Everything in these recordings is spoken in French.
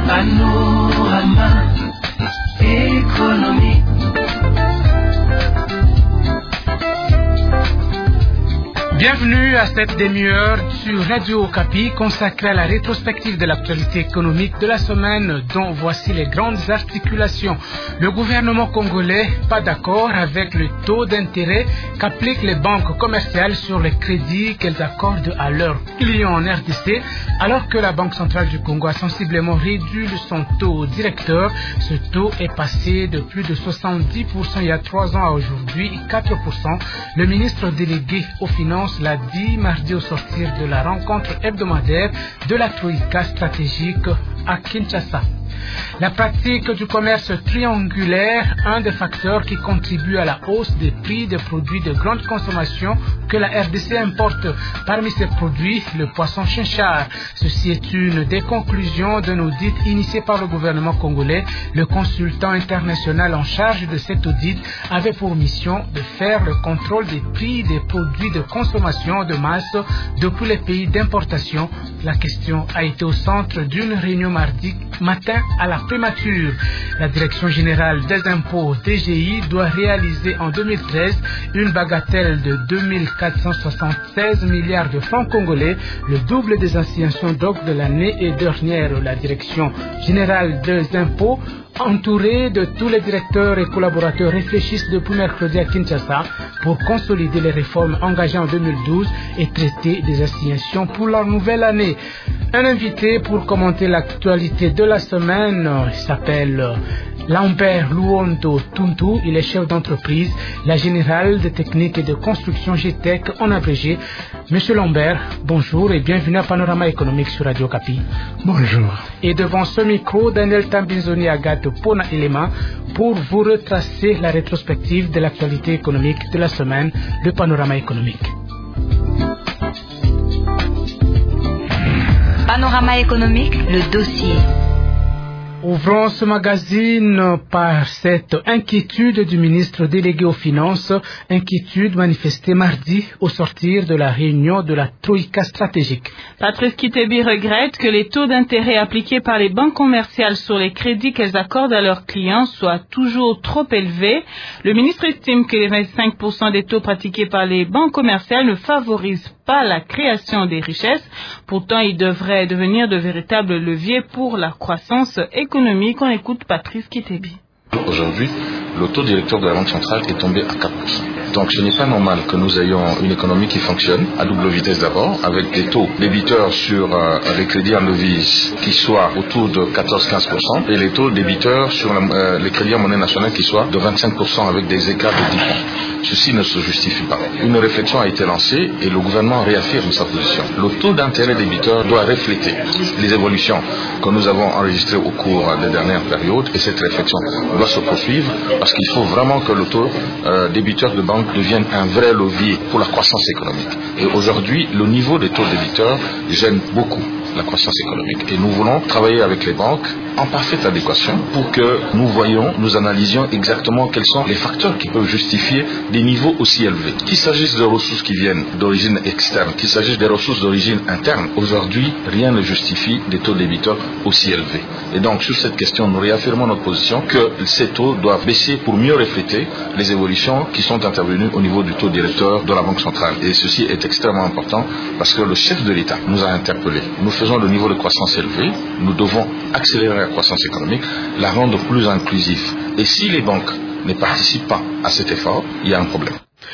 Panorama économique. Bienvenue à cette demi-heure sur Radio Okapi consacrée à la rétrospective de l'actualité économique de la semaine dont voici les grandes articulations. Le gouvernement congolais pas d'accord avec le taux d'intérêt qu'appliquent les banques commerciales sur les crédits qu'elles accordent à leurs clients en RDC alors que la Banque centrale du Congo a sensiblement réduit son taux directeur. Ce taux est passé de plus de 70% il y a 3 ans à aujourd'hui 4%. Le ministre délégué aux finances l'a dit mardi au sortir de la rencontre hebdomadaire de la Troïka stratégique à Kinshasa. La pratique du commerce triangulaire, un des facteurs qui contribue à la hausse des prix des produits de grande consommation que la RDC importe. Parmi ces produits, le poisson chinchard. Ceci est une des conclusions d'un audit initié par le gouvernement congolais. Le consultant international en charge de cet audit avait pour mission de faire le contrôle des prix des produits de consommation de masse de tous les pays d'importation. La question a été au centre d'une réunion mardi matin à la primature. La Direction générale des impôts DGI doit réaliser en 2013 une bagatelle de 2476 milliards de francs congolais, le double des assignats d'octroi de l'année dernière. La Direction générale des impôts, entourée de tous les directeurs et collaborateurs, réfléchissent depuis mercredi à Kinshasa pour consolider les réformes engagées en 2012 et traiter des assignations pour la nouvelle année. Un invité pour commenter l'actualité de la semaine, il s'appelle Lambert Luondo Tuntu, il est chef d'entreprise, la Générale de Techniques et de Construction GTEC en abrégé. Monsieur Lambert, bonjour et bienvenue à Panorama économique sur Radio Okapi. Bonjour. Et devant ce micro, Daniel Tambinzoni Agathe Pona Elema pour vous retracer la rétrospective de l'actualité économique de la semaine de Panorama économique. Panorama économique, le dossier. Ouvrons ce magazine par cette inquiétude du ministre délégué aux finances, inquiétude manifestée mardi au sortir de la réunion de la Troïka stratégique. Patrice Kitebi regrette que les taux d'intérêt appliqués par les banques commerciales sur les crédits qu'elles accordent à leurs clients soient toujours trop élevés. Le ministre estime que les 25% des taux pratiqués par les banques commerciales ne favorisent pas la création des richesses. Pourtant, ils devraient devenir de véritables leviers pour la croissance économique. On écoute Patrice Kitebi. Aujourd'hui, le taux directeur de la Banque centrale est tombé à 4%. Donc ce n'est pas normal que nous ayons une économie qui fonctionne à double vitesse d'abord, avec des taux débiteurs sur les crédits en devises qui soient autour de 14-15% et les taux débiteurs sur les crédits en monnaie nationale qui soient de 25% avec des écarts de 10 points. Ceci ne se justifie pas. Une réflexion a été lancée et le gouvernement réaffirme sa position. Le taux d'intérêt débiteur doit refléter les évolutions que nous avons enregistrées au cours des dernières périodes et cette réflexion doit se poursuivre parce qu'il faut vraiment que le taux débiteur de banque devienne un vrai levier pour la croissance économique. Et aujourd'hui, le niveau des taux débiteurs gêne beaucoup la croissance économique. Et nous voulons travailler avec les banques en parfaite adéquation pour que nous analysions exactement quels sont les facteurs qui peuvent justifier des niveaux aussi élevés. Qu'il s'agisse de ressources qui viennent d'origine externe, qu'il s'agisse des ressources d'origine interne, aujourd'hui, rien ne justifie des taux débiteurs aussi élevés. Et donc, sur cette question, nous réaffirmons notre position que ces taux doivent baisser pour mieux refléter les évolutions qui sont intervenues au niveau du taux directeur de la Banque centrale. Et ceci est extrêmement important parce que le chef de l'État nous a interpellés. Nous faisons le niveau de croissance élevé, nous devons accélérer la croissance économique, la rendre plus inclusive. Et si les banques ne participent pas à cet effort, il y a un problème.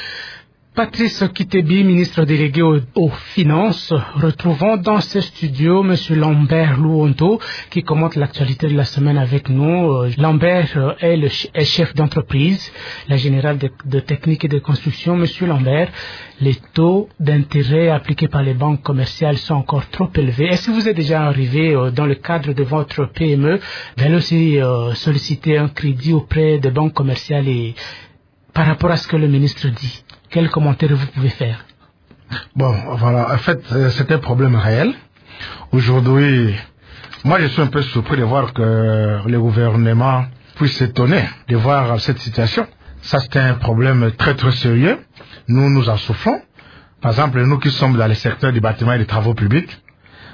Patrice Kitebi, ministre délégué aux Finances. Retrouvons dans ce studio M. Lambert Luondo qui commente l'actualité de la semaine avec nous. Lambert est chef d'entreprise, la Générale de Techniques et de Construction. M. Lambert, les taux d'intérêt appliqués par les banques commerciales sont encore trop élevés. Est-ce que vous êtes déjà arrivé dans le cadre de votre PME d'aller aussi solliciter un crédit auprès des banques commerciales et par rapport à ce que le ministre dit? Quel commentaire vous pouvez faire? Bon, voilà, en fait, c'est un problème réel. Aujourd'hui, moi je suis un peu surpris de voir que le gouvernement puisse s'étonner de voir cette situation. Ça, c'est un problème très très sérieux. Nous en souffrons. Par exemple, nous qui sommes dans le secteur du bâtiment et des travaux publics,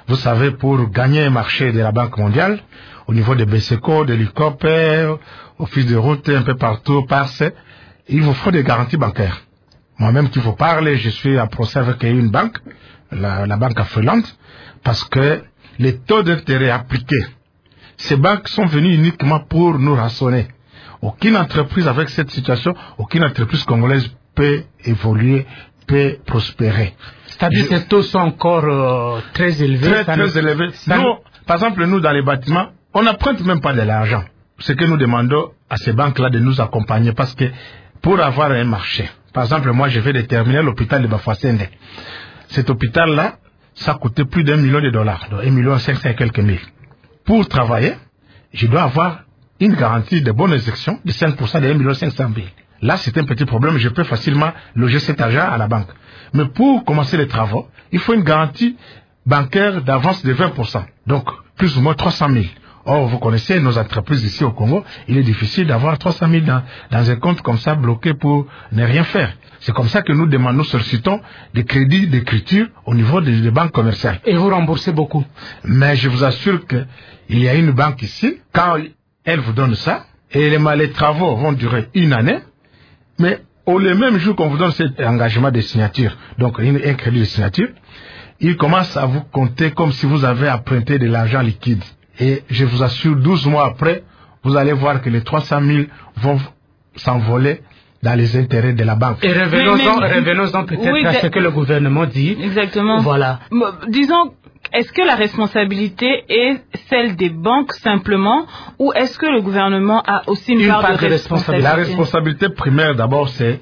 Vous savez, pour gagner un marché de la Banque mondiale, au niveau des BCECO, de l'ICOP, Office de route, un peu partout, il vous faut des garanties bancaires. Moi-même qui vous parle, je suis à procès avec une banque, la banque affolante, parce que les taux d'intérêt appliqués, ces banques sont venues uniquement pour nous rançonner. Aucune entreprise avec cette situation, aucune entreprise congolaise peut évoluer, peut prospérer. C'est-à-dire que ces taux sont encore très élevés. Très élevés. Nous, par exemple, nous, dans les bâtiments, on n'emprunte même pas de l'argent. Ce que nous demandons à ces banques-là de nous accompagner, parce que pour avoir un marché, par exemple, moi, je vais déterminer l'hôpital de Bafouassende. Cet hôpital-là, ça coûtait plus d'$1 million, donc 1,5 million et quelques mille. Pour travailler, je dois avoir une garantie de bonne exécution de 5% de 1,5 million. Là, c'est un petit problème, je peux facilement loger cet argent à la banque. Mais pour commencer les travaux, il faut une garantie bancaire d'avance de 20%, donc plus ou moins 300 000. Or, vous connaissez nos entreprises ici au Congo, il est difficile d'avoir 300 000 dans un compte comme ça bloqué pour ne rien faire. C'est comme ça que nous demandons, nous sollicitons des crédits d'écriture au niveau des banques commerciales. Et vous remboursez beaucoup. Mais je vous assure qu'il y a une banque ici, quand elle vous donne ça, et les travaux vont durer 1 année, mais le même jour qu'on vous donne cet engagement de signature, donc un crédit de signature, il commence à vous compter comme si vous avez emprunté de l'argent liquide. Et je vous assure, 12 mois après, vous allez voir que les 300 000 vont s'envoler dans les intérêts de la banque. Et revenons-en peut-être à ce que le gouvernement dit. Exactement. Voilà. Disons, est-ce que la responsabilité est celle des banques simplement, ou est-ce que le gouvernement a aussi une part de responsabilité? La responsabilité primaire, d'abord, c'est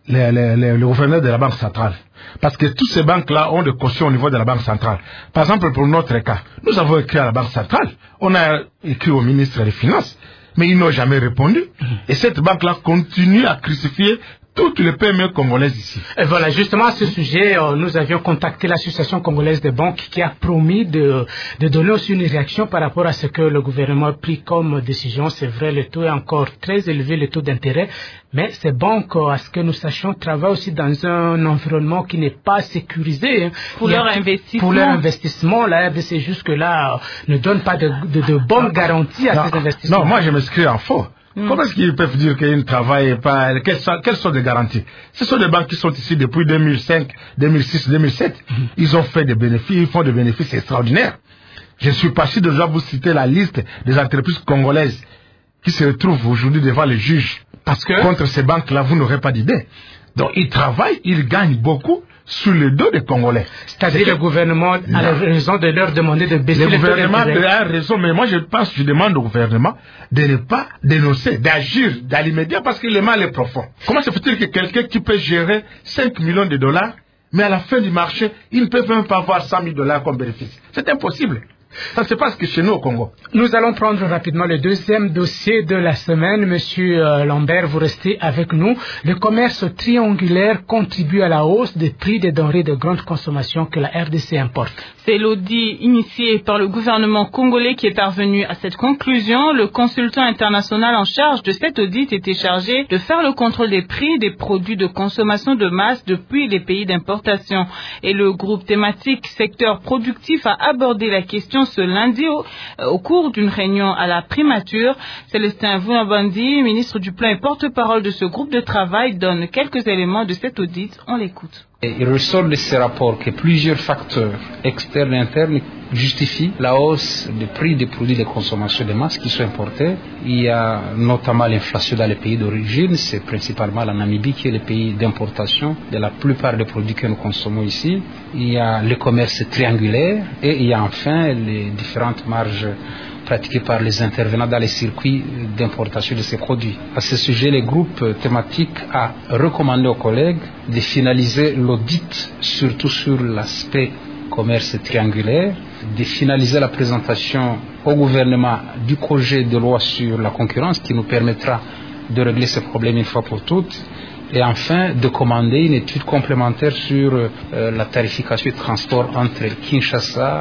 le gouverneur de la Banque centrale. Parce que toutes ces banques-là ont des cautions au niveau de la Banque centrale. Par exemple, pour notre cas, nous avons écrit à la Banque centrale, on a écrit au ministre des Finances, mais ils n'ont jamais répondu. Et cette banque-là continue à crucifier toutes les PME congolaises ici. Et voilà, justement à ce sujet, nous avions contacté l'association congolaise des banques qui a promis de donner aussi une réaction par rapport à ce que le gouvernement a pris comme décision. C'est vrai, le taux est encore très élevé, le taux d'intérêt, mais ces banques, à ce que nous sachions, travaillent aussi dans un environnement qui n'est pas sécurisé. Pour leur investissement. Pour leur investissement, la RDC jusque-là ne donne pas de bonnes garanties à ces investissements. Non, moi je m'inscris en faux. Comment est-ce qu'ils peuvent dire qu'ils ne travaillent pas? Quelles sont les garanties? Ce sont des banques qui sont ici depuis 2005, 2006, 2007. Ils ont fait des bénéfices, ils font des bénéfices extraordinaires. Je suis parti de vous citer la liste des entreprises congolaises qui se retrouvent aujourd'hui devant les juges. Parce que contre ces banques-là, vous n'aurez pas d'idée. Donc ils travaillent, ils gagnent beaucoup sur le dos des Congolais. C'est-à-dire le gouvernement a raison de leur demander de baisser le gouvernement a raison, mais moi je demande au gouvernement de ne pas dénoncer, d'agir dans l'immédiat parce que le mal est profond. Comment se fait-il que quelqu'un qui peut gérer 5 millions de dollars, mais à la fin du marché, il ne peut même pas avoir 100 000 dollars comme bénéfice? C'est impossible. Ça se passe que chez nous au Congo. Nous allons prendre rapidement le deuxième dossier de la semaine. Monsieur Lambert, vous restez avec nous. Le commerce triangulaire contribue à la hausse des prix des denrées de grande consommation que la RDC importe. C'est l'audit initié par le gouvernement congolais qui est parvenu à cette conclusion. Le consultant international en charge de cet audit était chargé de faire le contrôle des prix des produits de consommation de masse depuis les pays d'importation. Et le groupe thématique secteur productif a abordé la question ce lundi au cours d'une réunion à la primature. Célestin Vounabandi, ministre du Plan et porte-parole de ce groupe de travail, donne quelques éléments de cet audit. On l'écoute. Il ressort de ces rapports que plusieurs facteurs externes et internes justifient la hausse des prix des produits de consommation de masse qui sont importés. Il y a notamment l'inflation dans les pays d'origine, c'est principalement la Namibie qui est le pays d'importation de la plupart des produits que nous consommons ici. Il y a le commerce triangulaire et il y a enfin les différentes marges pratiquées par les intervenants dans les circuits d'importation de ces produits. À ce sujet, le groupe thématique a recommandé aux collègues de finaliser l'audit, surtout sur l'aspect commerce triangulaire, de finaliser la présentation au gouvernement du projet de loi sur la concurrence qui nous permettra de régler ce problème une fois pour toutes, et enfin de commander une étude complémentaire sur la tarification de transport entre Kinshasa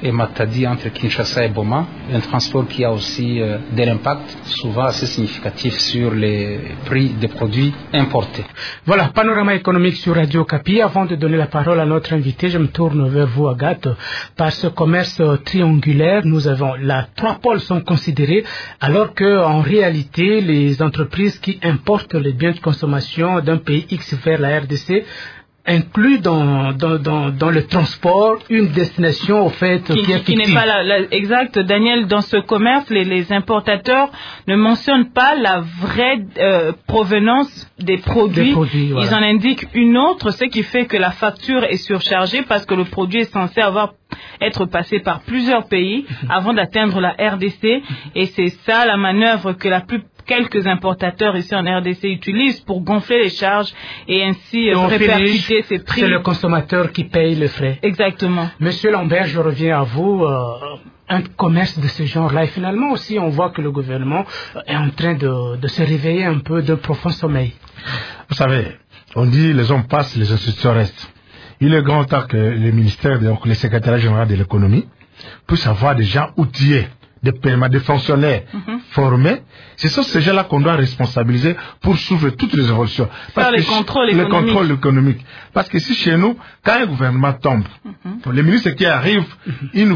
et Matadi entre Kinshasa et Boma, un transport qui a aussi de l'impact souvent assez significatif sur les prix des produits importés. Voilà, panorama économique sur Radio Okapi. Avant de donner la parole à notre invité, je me tourne vers vous, Agathe. Par ce commerce triangulaire, nous avons là 3 pôles sont considérés, alors que en réalité, les entreprises qui importent les biens de consommation d'un pays X vers la RDC inclut dans le transport une destination au fait qui n'est pas exact. Daniel, dans ce commerce, les importateurs ne mentionnent pas la vraie provenance des produits. Voilà. Ils en indiquent une autre, ce qui fait que la facture est surchargée parce que le produit est censé être passé par plusieurs pays avant d'atteindre la RDC, et c'est ça la manœuvre que quelques importateurs ici en RDC utilisent pour gonfler les charges et ainsi répercuter ces prix. C'est le consommateur qui paye les frais. Exactement. Monsieur Lambert, je reviens à vous. Un commerce de ce genre-là, et finalement aussi on voit que le gouvernement est en train de se réveiller un peu d'un profond sommeil. Vous savez, on dit les hommes passent, les institutions restent. Il est grand temps que les ministères, donc le secrétariat général de l'économie, puissent avoir des gens outillés, des fonctionnaires formés. Ce sont ces gens-là qu'on doit responsabiliser pour suivre toutes les évolutions. Les contrôles économiques. Parce que si chez nous, quand un gouvernement tombe, le ministre qui arrive, il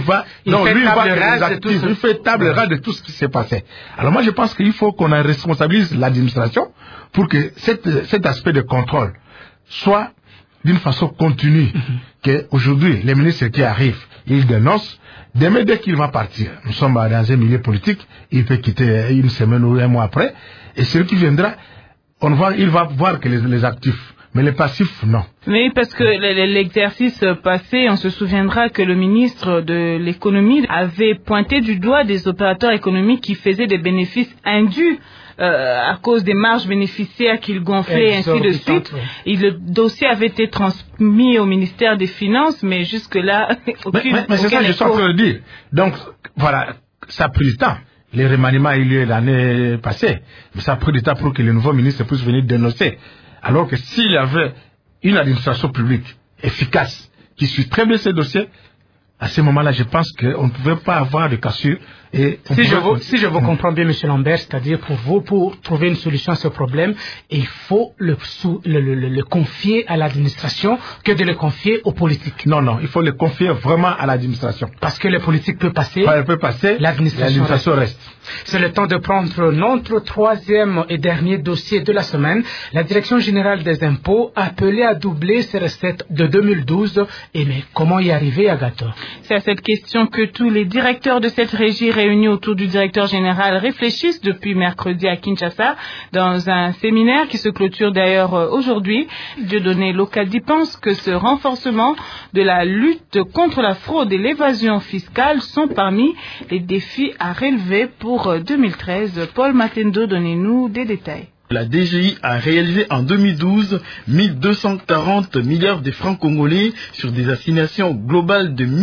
fait table rase de tout ce qui s'est passé. Alors moi je pense qu'il faut qu'on responsabilise l'administration pour que cet aspect de contrôle soit d'une façon continue, qu'aujourd'hui, les ministres qui arrivent, ils dénoncent, demain, dès qu'il va partir, nous sommes dans un milieu politique, il peut quitter une semaine ou un mois après, et celui qui viendra, il va voir que les actifs, mais les passifs, non. Oui, parce que l'exercice passé, on se souviendra que le ministre de l'économie avait pointé du doigt des opérateurs économiques qui faisaient des bénéfices indus à cause des marges bénéficiaires qu'il gonflait et ainsi de suite. Et le dossier avait été transmis au ministère des Finances, mais jusque-là, mais c'est ça que je suis en train de dire. Donc, voilà, ça a pris du temps. Les remaniements ont eu lieu l'année passée, mais ça a pris du temps pour que le nouveau ministre puisse venir dénoncer. Alors que s'il y avait une administration publique efficace qui suit très bien ces dossiers, à ce moment-là, je pense qu'on ne pouvait pas avoir de cassure. Si je vous comprends bien, M. Lambert, c'est-à-dire pour trouver une solution à ce problème, il faut le confier à l'administration que de le confier aux politiques. Non, il faut le confier vraiment à l'administration. Parce que les politiques peuvent passer, l'administration reste. C'est le temps de prendre notre 3e et dernier dossier de la semaine. La Direction générale des impôts a appelé à doubler ses recettes de 2012. Mais comment y arriver, Agathe? C'est à cette question que tous les directeurs de cette régie réunis autour du directeur général réfléchissent depuis mercredi à Kinshasa dans un séminaire qui se clôture d'ailleurs aujourd'hui. Dieudonné Lokadi pense que ce renforcement de la lutte contre la fraude et l'évasion fiscale sont parmi les défis à relever pour 2013. Paul Matendo, donnez-nous des détails. La DGI a réalisé en 2012 1240 milliards de francs congolais sur des assignations globales de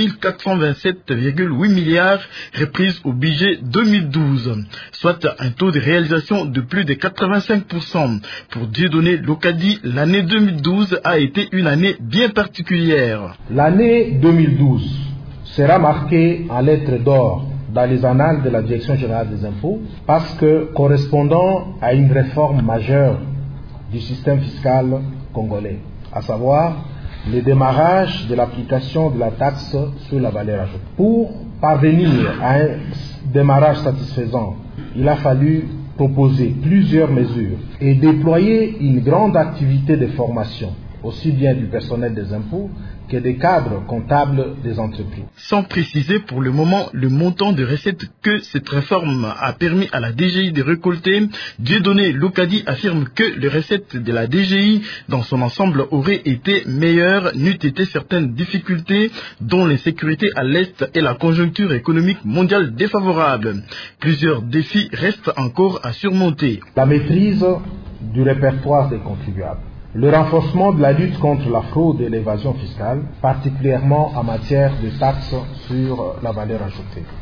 1427,8 milliards reprises au budget 2012, soit un taux de réalisation de plus de 85%. Pour Dieudonné Lokadi, l'année 2012 a été une année bien particulière. L'année 2012 sera marquée en lettres d'or dans les annales de la Direction générale des impôts, parce que correspondant à une réforme majeure du système fiscal congolais, à savoir le démarrage de l'application de la taxe sur la valeur ajoutée. Pour parvenir à un démarrage satisfaisant, il a fallu proposer plusieurs mesures et déployer une grande activité de formation, aussi bien du personnel des impôts que des cadres comptables des entreprises. Sans préciser pour le moment le montant de recettes que cette réforme a permis à la DGI de récolter, Dieudonné Lokadi affirme que les recettes de la DGI dans son ensemble auraient été meilleures n'eût été certaines difficultés dont l'insécurité à l'Est et la conjoncture économique mondiale défavorable. Plusieurs défis restent encore à surmonter. La maîtrise du répertoire des contribuables. Le renforcement de la lutte contre la fraude et l'évasion fiscale, particulièrement en matière de taxes sur la valeur ajoutée.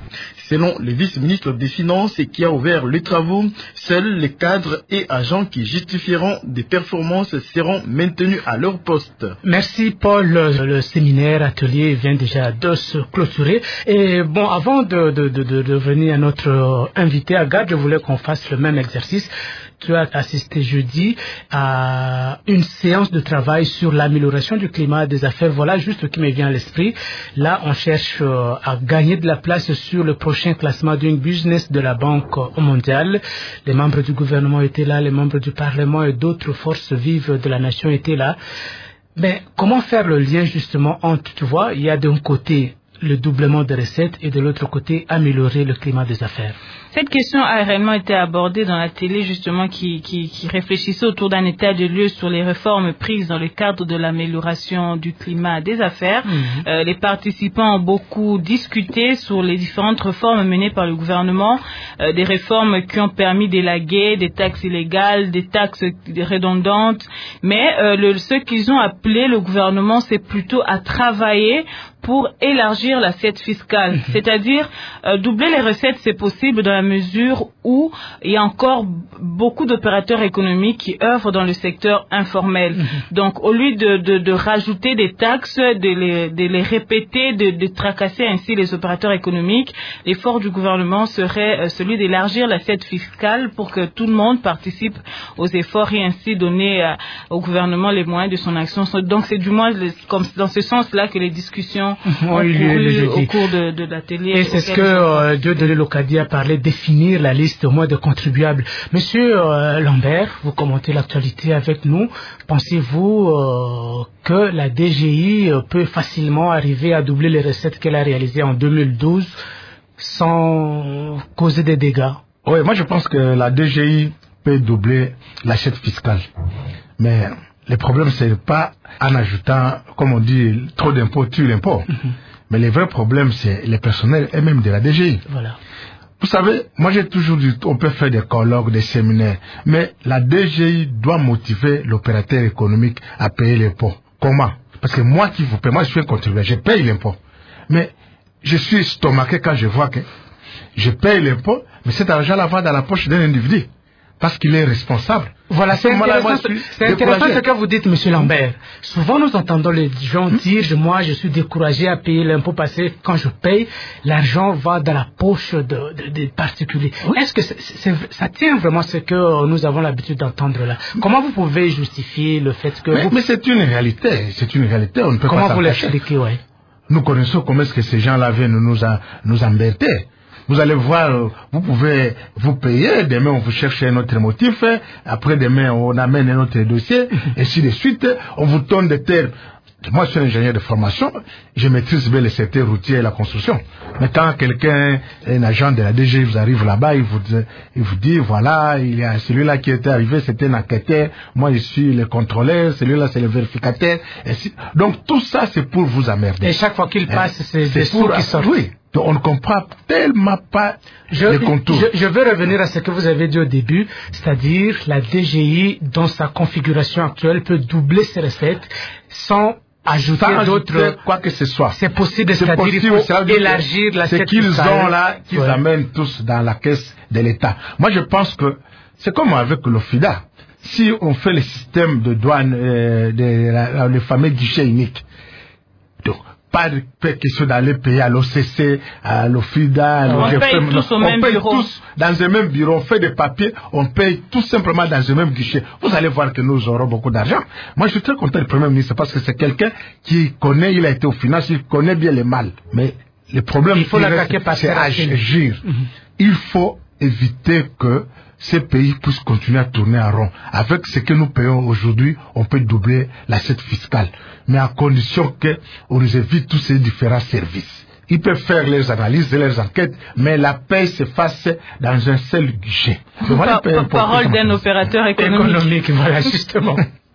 Selon le vice-ministre des Finances qui a ouvert les travaux, seuls les cadres et agents qui justifieront des performances seront maintenus à leur poste. Merci Paul. Le séminaire atelier vient déjà de se clôturer. Et bon, avant de revenir à notre invité Agathe, je voulais qu'on fasse le même exercice. Tu as assisté jeudi à une séance de travail sur l'amélioration du climat des affaires. Voilà juste ce qui me vient à l'esprit. Là, on cherche à gagner de la place sur le prochain classement Doing Business de la Banque mondiale. Les membres du gouvernement étaient là, les membres du Parlement et d'autres forces vives de la nation étaient là. Mais comment faire le lien justement entre, tu vois, il y a d'un côté le doublement des recettes et de l'autre côté améliorer le climat des affaires. Cette question a réellement été abordée dans la télé, justement, qui réfléchissait autour d'un état de lieu sur les réformes prises dans le cadre de l'amélioration du climat des affaires. Les participants ont beaucoup discuté sur les différentes réformes menées par le gouvernement, des réformes qui ont permis d'élaguer des taxes illégales, des taxes redondantes, mais ce qu'ils ont appelé le gouvernement, c'est plutôt à travailler pour élargir l'assiette fiscale. C'est-à-dire, doubler les recettes, c'est possible dans la mesure où il y a encore beaucoup d'opérateurs économiques qui œuvrent dans le secteur informel. Donc, au lieu de rajouter des taxes, de les répéter, de tracasser ainsi les opérateurs économiques, l'effort du gouvernement serait celui d'élargir l'assiette fiscale pour que tout le monde participe aux efforts et ainsi donner au gouvernement les moyens de son action. Donc, c'est du moins comme dans ce sens-là que les discussions ont couru au cours de la télé. Et c'est ce que Dieudonné Locadi a parlé, définir la liste au moins de contribuables. Monsieur Lambert, vous commentez l'actualité avec nous. Pensez-vous que la DGI peut facilement arriver à doubler les recettes qu'elle a réalisées en 2012 sans causer des dégâts? Oui, moi je pense que la DGI peut doubler l'assiette fiscale. Mais le problème, c'est pas en ajoutant, comme on dit, trop d'impôts tue l'impôt. Mais le vrai problème, c'est les personnels et même de la DGI. Voilà. Vous savez, moi j'ai toujours dit, on peut faire des colloques, des séminaires, mais la DGI doit motiver l'opérateur économique à payer l'impôt. Comment? Parce que moi qui vous paye, moi je suis un contribuable, je paye l'impôt. Mais je suis estomaqué quand je vois que je paye l'impôt, mais cet argent-là va dans la poche d'un individu. Parce qu'il est responsable. Voilà, c'est intéressant ce que vous dites, monsieur Lambert. Souvent, nous entendons les gens dire, moi, je suis découragé à payer l'impôt parce que quand je paye, l'argent va dans la poche des particuliers. Est-ce que ça tient vraiment ce que nous avons l'habitude d'entendre là? Comment vous pouvez justifier le fait que... Mais c'est une réalité. C'est une réalité. On ne peut comment pas vous l'expliquez, ouais? Nous connaissons comment est-ce que ces gens-là viennent nous embêter. Vous allez voir, vous pouvez vous payer, demain on vous cherche un autre motif, après demain on amène un autre dossier, et ainsi de suite, on vous donne des terres. Moi je suis ingénieur de formation, je maîtrise bien le secteur routier et la construction. Mais quand quelqu'un, un agent de la DG vous arrive là-bas, il vous dit voilà, il y a celui-là qui était arrivé, c'était un enquêteur, moi je suis le contrôleur, celui-là c'est le vérificateur. Donc tout ça c'est pour vous emmerder. Et chaque fois qu'il passe, c'est des sous qui sortent. Oui. Donc on ne comprend tellement pas les contours. Je veux revenir à ce que vous avez dit au début, c'est-à-dire la DGI dans sa configuration actuelle peut doubler ses recettes sans ajouter d'autres, quoi que ce soit. C'est possible, c'est-à-dire il faut élargir l'assiette fiscale. Ce qu'ils ont là, qu'ils amènent tous dans la caisse de l'État. Moi je pense que c'est comme avec l'OFIDA. Si on fait le système de douane, le fameux guichet unique, donc pas de question d'aller payer à l'OCC, à l'OFIDA, on paye tous au même bureau. Tous dans un même bureau, on fait des papiers, on paye tout simplement dans un même guichet. Vous allez voir que nous aurons beaucoup d'argent. Moi, je suis très content du Premier ministre parce que c'est quelqu'un qui connaît, il a été aux finances, il connaît bien le mal. Mais le problème, c'est agir. Il faut éviter que ces pays puissent continuer à tourner en rond. Avec ce que nous payons aujourd'hui, on peut doubler l'assiette fiscale. Mais à condition qu'on nous évite tous ces différents services. Ils peuvent faire leurs analyses et leurs enquêtes, mais la paie se fasse dans un seul guichet. Voilà, parole d'un opérateur économique. Voilà, justement.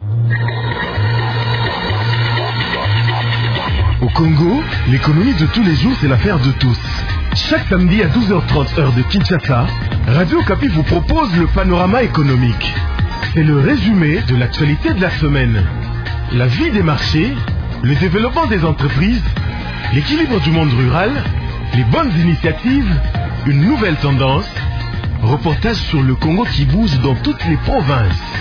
Au Congo, l'économie de tous les jours, c'est l'affaire de tous. Chaque samedi à 12h30 heure de Kinshasa, Radio Okapi vous propose le panorama économique. C'est le résumé de l'actualité de la semaine. La vie des marchés, le développement des entreprises, l'équilibre du monde rural Les bonnes initiatives, une nouvelle tendance. Reportage sur le Congo qui bouge dans toutes les provinces.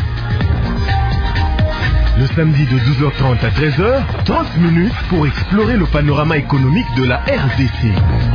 Le samedi de 12h30 à 13h, 30 minutes pour explorer le panorama économique de la RDC.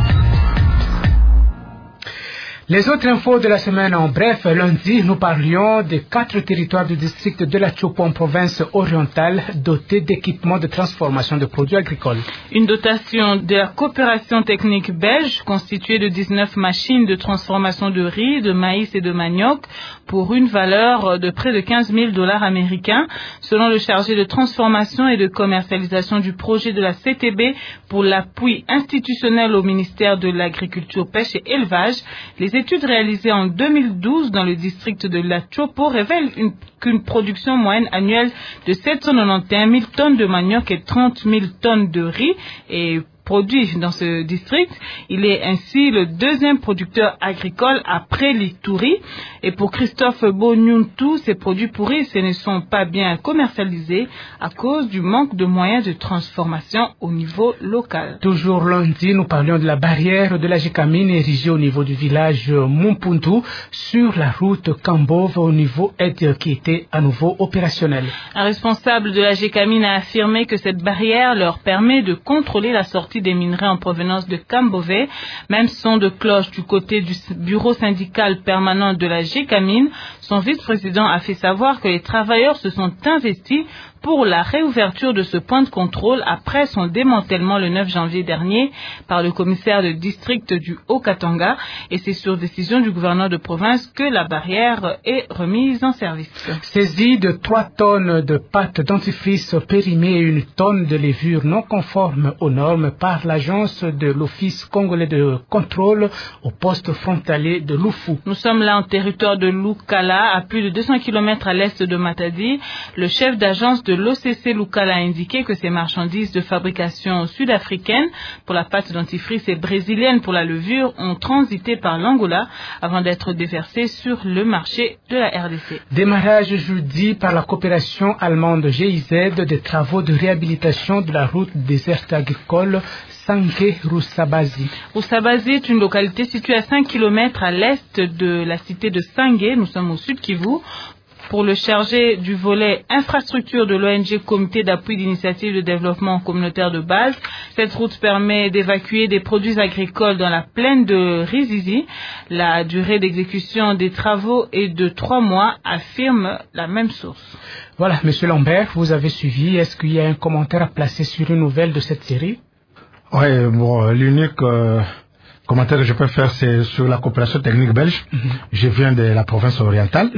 Les autres infos de la semaine en bref, lundi, nous parlions des 4 territoires du district de la Tchopo en province orientale dotés d'équipements de transformation de produits agricoles. Une dotation de la coopération technique belge constituée de 19 machines de transformation de riz, de maïs et de manioc pour une valeur de près de 15 000 $ américains, selon le chargé de transformation et de commercialisation du projet de la CTB pour l'appui institutionnel au ministère de l'Agriculture, Pêche et Élevage. Les études réalisées en 2012 dans le district de la Tchopo révèlent qu'une production moyenne annuelle de 791 000 tonnes de manioc et 30 000 tonnes de riz est produit dans ce district. Il est ainsi le deuxième producteur agricole après l'Ituri. Et pour Christophe Bonyuntu, ces produits pourris, ce ne sont pas bien commercialisés à cause du manque de moyens de transformation au niveau local. Toujours lundi, nous parlions de la barrière de la Gécamine érigée au niveau du village Mumpuntu sur la route Kambove au niveau Aide qui était à nouveau opérationnel. Un responsable de la Gécamine a affirmé que cette barrière leur permet de contrôler la sortie des minerais en provenance de Kambove. Même son de cloche du côté du bureau syndical permanent de la Gécamine. Son vice-président a fait savoir que les travailleurs se sont investis pour la réouverture de ce point de contrôle après son démantèlement le 9 janvier dernier par le commissaire de district du Haut-Katanga. Et c'est sur décision du gouverneur de province que la barrière est remise en service. Saisie de 3 tonnes de pâte dentifrice périmée et 1 tonne de levure non conforme aux normes par l'agence de l'Office congolais de contrôle au poste frontalier de Lufu. Nous sommes là en territoire de Lukala, à plus de 200 km à l'est de Matadi. Le chef d'agence de l'OCC Lukala a indiqué que ces marchandises de fabrication sud-africaine pour la pâte dentifrice et brésilienne pour la levure ont transité par l'Angola avant d'être déversées sur le marché de la RDC. Démarrage jeudi par la coopération allemande GIZ des travaux de réhabilitation de la route déserte agricole Sangué-Roussabazi. Roussabazi est une localité située à 5 km à l'est de la cité de Sangué. Nous sommes au sud Kivu. Pour le chargé du volet infrastructure de l'ONG Comité d'appui d'initiative de développement communautaire de base, cette route permet d'évacuer des produits agricoles dans la plaine de Rizizi. La durée d'exécution des travaux est de 3 mois, affirme la même source. Voilà, Monsieur Lambert, vous avez suivi. Est-ce qu'il y a un commentaire à placer sur une nouvelle de cette série? Oui, bon, l'unique commentaire que je peux faire, c'est sur la coopération technique belge. Je viens de la province orientale.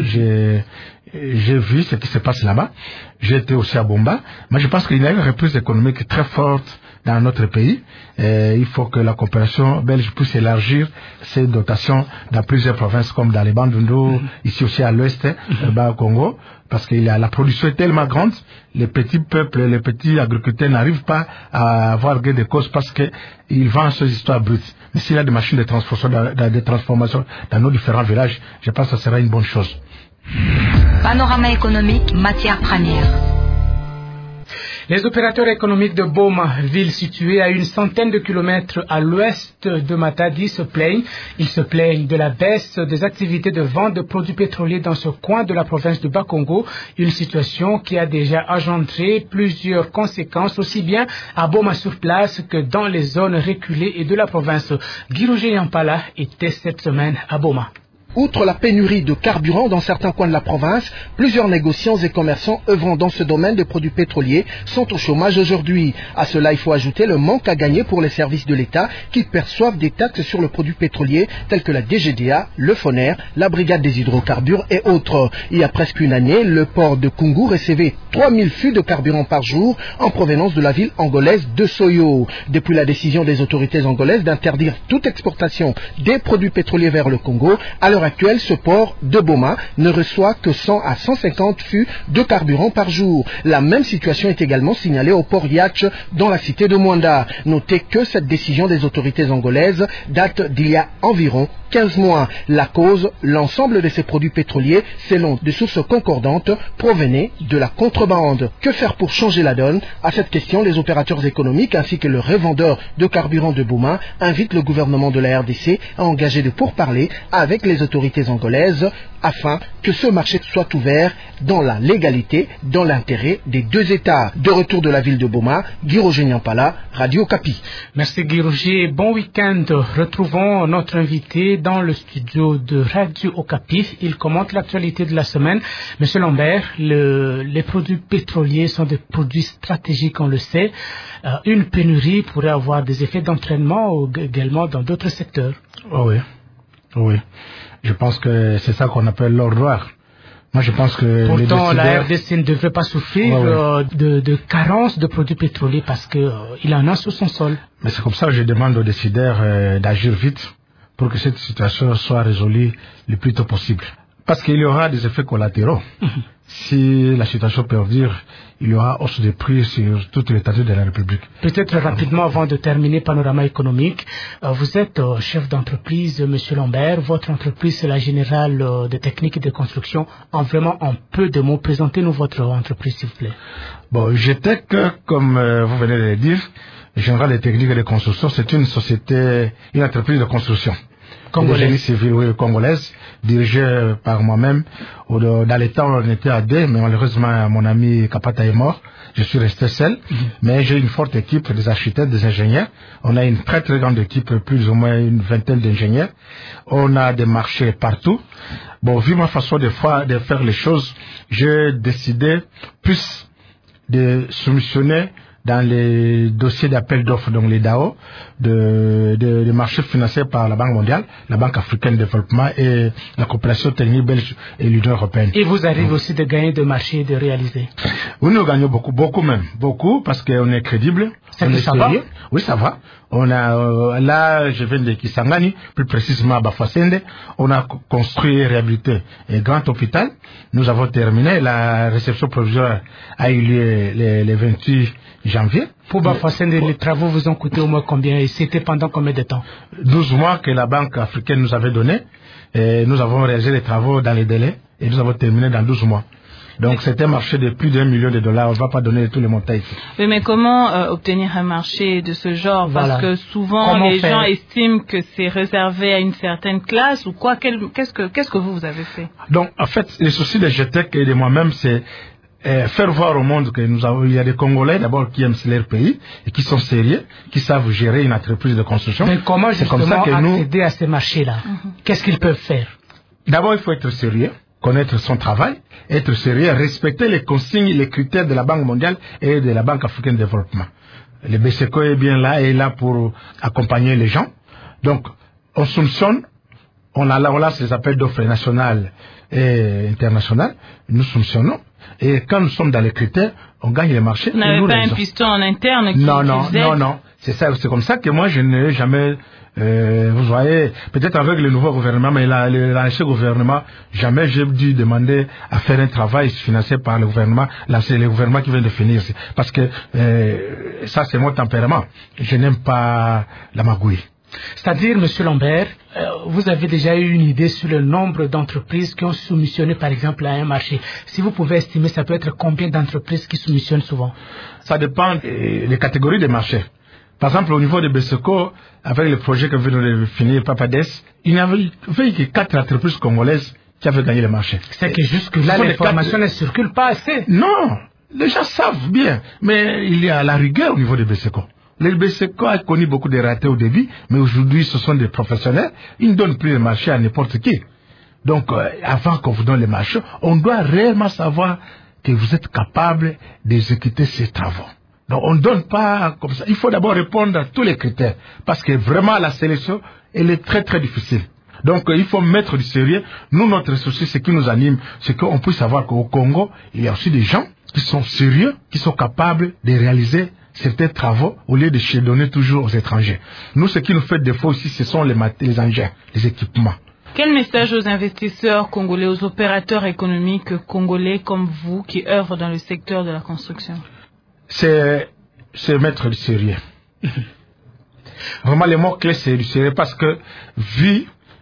J'ai vu ce qui se passe là-bas. J'ai été aussi à Bomba. Mais je pense qu'il y a une reprise économique très forte dans notre pays. Et il faut que la coopération belge puisse élargir ses dotations dans plusieurs provinces, comme dans les Bandundu, ici aussi à l'ouest, au Congo. Parce que la production est tellement grande, les petits peuples, les petits agriculteurs n'arrivent pas à avoir gain de cause parce qu'ils vendent ces histoires brutes. Mais s'il y a des machines de transformation dans nos différents villages, je pense que ça sera une bonne chose. Panorama économique, matières premières. Les opérateurs économiques de Boma, ville située à une centaine de kilomètres à l'ouest de Matadi, se plaignent. Ils se plaignent de la baisse des activités de vente de produits pétroliers dans ce coin de la province de Bas-Congo, une situation qui a déjà engendré plusieurs conséquences, aussi bien à Boma sur place que dans les zones reculées et de la province. Guy-Roger Yampala était cette semaine à Boma. Outre la pénurie de carburant dans certains coins de la province, plusieurs négociants et commerçants œuvrant dans ce domaine de produits pétroliers sont au chômage aujourd'hui. À cela, il faut ajouter le manque à gagner pour les services de l'État qui perçoivent des taxes sur le produit pétrolier telles que la DGDA, le FONER, la Brigade des hydrocarbures et autres. Il y a presque une année, le port de Kungu recevait 3000 fûts de carburant par jour en provenance de la ville angolaise de Soyo. Depuis la décision des autorités angolaises d'interdire toute exportation des produits pétroliers vers le Congo, à l'heure actuelle, ce port de Boma ne reçoit que 100 à 150 fûts de carburant par jour. La même situation est également signalée au port Yach dans la cité de Mwanda. Notez que cette décision des autorités angolaises date d'il y a environ 15 mois. La cause, l'ensemble de ces produits pétroliers, selon des sources concordantes, provenaient de la contrebande. Que faire pour changer la donne? À cette question, les opérateurs économiques ainsi que le revendeur de carburant de Bouma invitent le gouvernement de la RDC à engager de pourparlers avec les autorités angolaises afin que ce marché soit ouvert dans la légalité, dans l'intérêt des deux États. De retour de la ville de Bouma, Guy Roger Nyampala, Radio Okapi. Merci Guy Roger, bon week-end. Retrouvons notre invité dans le studio de Radio Okapi. Il commente l'actualité de la semaine. Monsieur Lambert, les produits pétroliers sont des produits stratégiques, on le sait. Une pénurie pourrait avoir des effets d'entraînement également dans d'autres secteurs. Oh oui. Je pense que c'est ça qu'on appelle l'or noir. Moi, je pense que pourtant, la RDC ne devrait pas souffrir de carence de produits pétroliers parce qu'il en a sur son sol. Mais c'est comme ça que je demande aux décideurs d'agir vite pour que cette situation soit résolue le plus tôt possible. Parce qu'il y aura des effets collatéraux. Si la situation perdure, il y aura hausse de prix sur toute l'étendue de la République. Peut-être rapidement avant de terminer Panorama économique, vous êtes chef d'entreprise, Monsieur Lambert. Votre entreprise, c'est la Générale de Techniques et de Construction. En peu de mots, présentez-nous votre entreprise, s'il vous plaît. Bon, GTEC, comme vous venez de le dire, Générale de Techniques et de Construction, c'est une entreprise de construction. Génie civil congolaise, dirigée par moi-même. Dans les temps, on était à deux, mais malheureusement, mon ami Kapata est mort. Je suis resté seul, mais j'ai une forte équipe des architectes, des ingénieurs. On a une très très grande équipe, plus ou moins une vingtaine d'ingénieurs. On a des marchés partout. Bon, vu ma façon de faire les choses, j'ai décidé plus de soumissionner dans les dossiers d'appel d'offres, donc les DAO, de marchés financés par la Banque mondiale, la Banque africaine de développement et la coopération technique belge et l'Union européenne. Et vous arrivez aussi de gagner de marchés et de réaliser? Oui, nous gagnons beaucoup, parce qu'on est crédible. Ça va? Oui, ça va. On a, là, je viens de Kisangani, plus précisément à Bafouassende. On a construit et réhabilité un grand hôpital. Nous avons terminé. La réception provisoire a eu lieu le 28 janvier. Pour Bafouassende, les travaux vous ont coûté au moins combien et c'était pendant combien de temps? 12 mois que la Banque africaine nous avait donné. Et nous avons réalisé les travaux dans les délais et nous avons terminé dans 12 mois. Donc c'est un marché de plus d'$1 million. On ne va pas donner tous les montants ici. Oui, mais comment obtenir un marché de ce genre? Parce que souvent les gens estiment que c'est réservé à une certaine classe ou quoi. Qu'est-ce que vous avez fait? Donc en fait, les soucis de GTEC et de moi-même, c'est faire voir au monde que il y a des Congolais d'abord qui aiment leur pays et qui sont sérieux, qui savent gérer une entreprise de construction. Mais comment justement accéder à ces marchés-là? Qu'est-ce qu'ils peuvent faire? D'abord, il faut être sérieux, connaître son travail, être sérieux, respecter les consignes, les critères de la Banque mondiale et de la Banque africaine de développement. Le BCECO est bien là, est là pour accompagner les gens. Donc, on soupçonne, on lance les appels d'offres nationales et internationales, nous soupçonnons, et quand nous sommes dans les critères, on gagne les marchés. Vous n'avez pas un piston en interne qui Non. C'est ça, c'est comme ça que moi je n'ai jamais, vous voyez, peut-être avec le nouveau gouvernement, mais l'ancien gouvernement, jamais j'ai dû demander à faire un travail financé par le gouvernement. Là, c'est le gouvernement qui vient de finir. Parce que ça, c'est mon tempérament. Je n'aime pas la magouille. C'est-à-dire, Monsieur Lambert, vous avez déjà eu une idée sur le nombre d'entreprises qui ont soumissionné, par exemple, à un marché. Si vous pouvez estimer, ça peut être combien d'entreprises qui soumissionnent souvent? Ça dépend des catégories de marchés. Par exemple, au niveau de BCECO, avec le projet que vient de finir Papades, il n'y avait que 4 entreprises congolaises qui avaient gagné le marché. C'est que jusque-là, l'information ne circule pas assez. Non, les gens savent bien, mais il y a la rigueur au niveau de BCECO. Le BCECO a connu beaucoup de ratés au début, mais aujourd'hui, ce sont des professionnels. Ils ne donnent plus le marché à n'importe qui. Donc, avant qu'on vous donne le marché, on doit réellement savoir que vous êtes capable d'exécuter ces travaux. Donc, on ne donne pas comme ça. Il faut d'abord répondre à tous les critères, parce que vraiment, la sélection, elle est très, très difficile. Donc, il faut mettre du sérieux. Nous, notre souci, ce qui nous anime, c'est qu'on puisse savoir qu'au Congo, il y a aussi des gens qui sont sérieux, qui sont capables de réaliser certains travaux au lieu de chédonner toujours aux étrangers. Nous, ce qui nous fait défaut aussi, ce sont les engins, les équipements. Quel message aux investisseurs congolais, aux opérateurs économiques congolais comme vous qui œuvrent dans le secteur de la construction? C'est mettre du sérieux. Vraiment, le mot clé, c'est du sérieux parce que, vu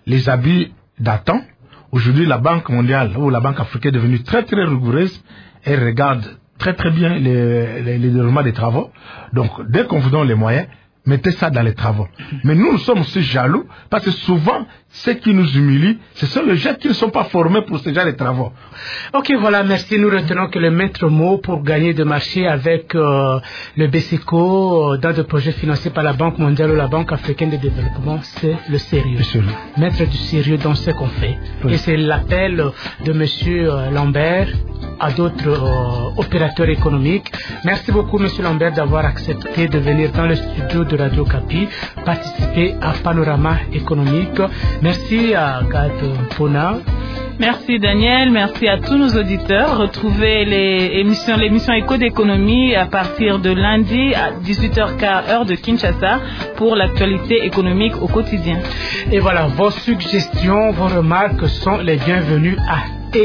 les abus datant. Aujourd'hui, la Banque mondiale ou la Banque africaine est devenue très très rigoureuse. Elle regarde très très bien les déroulements des travaux. Donc, dès qu'on vous donne les moyens, mettez ça dans les travaux. Mais nous sommes aussi jaloux parce que souvent, ceux qui nous humilient, ce sont les gens qui ne sont pas formés pour ce genre de travaux. Ok, voilà, merci. Nous retenons que le maître mot pour gagner de marché avec le BESECO dans des projets financés par la Banque mondiale ou la Banque africaine de développement, c'est le sérieux. Mettre du sérieux dans ce qu'on fait. Oui. Et c'est l'appel de monsieur Lambert à d'autres opérateurs économiques. Merci beaucoup, monsieur Lambert, d'avoir accepté de venir dans le studio de Radio Okapi, participer à Panorama économique. Merci à Gad Pona. Merci Daniel, merci à tous nos auditeurs. Retrouvez l'émission Éco d'économie à partir de lundi à 18h15 heure de Kinshasa pour l'actualité économique au quotidien. Et voilà, vos suggestions, vos remarques sont les bienvenues à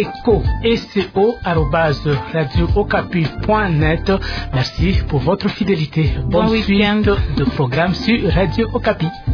eco@radiookapi.net. Merci pour votre fidélité. Bonne suite de programme sur Radio Okapi.